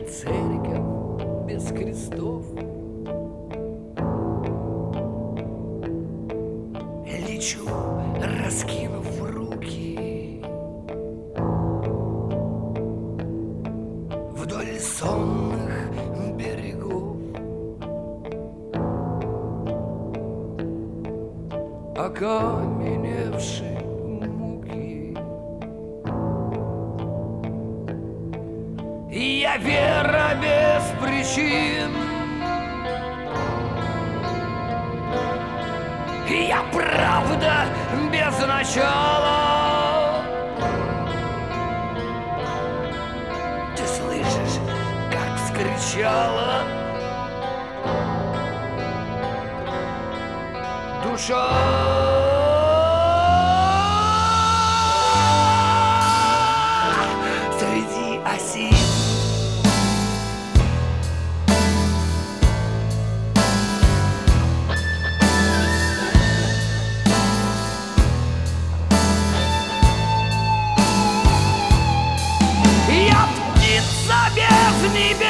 церковь без крестов. Лечу, раскинув руки вдоль сонных берегов, окаменевшей муки. Я вера без причин, я правда без начала. Ты слышишь, как вскричала душа среди осин. Я птица без небес,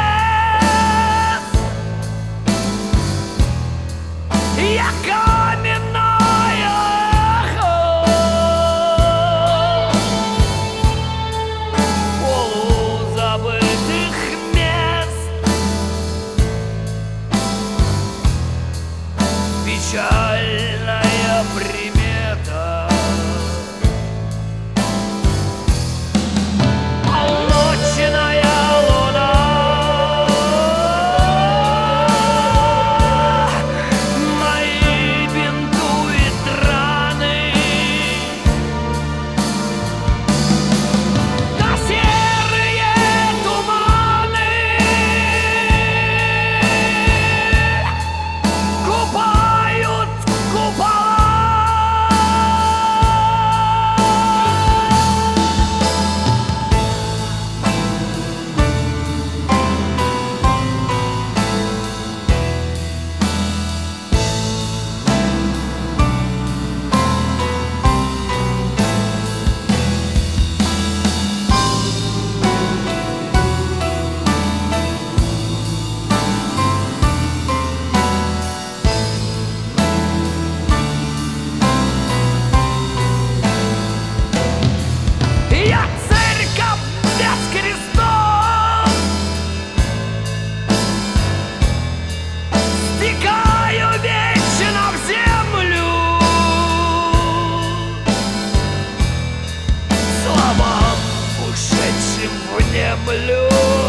я каменное эхо полузабытых мест, печальная примета. Полночная луна, мои бинтует раны, да серые туманы купают купола. Я церковь без крестов, стекаю вечно в землю, словам ушедшим внемлю,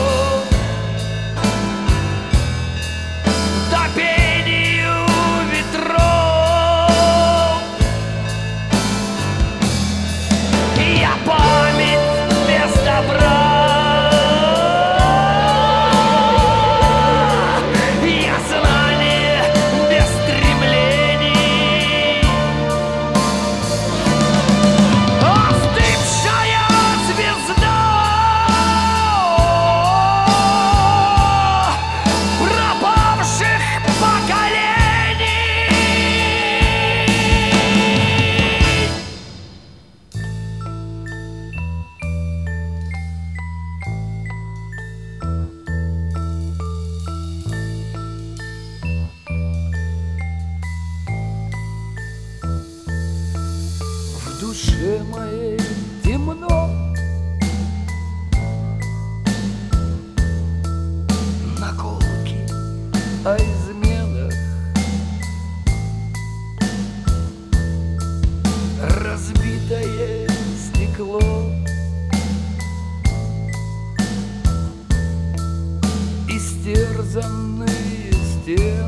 да пению ветров. Я память без добра, я знание без стремлений, остывшая звезда пропавших поколений. В душе моей темно, наколки о изменах, разбитое стекло, истерзанные стены.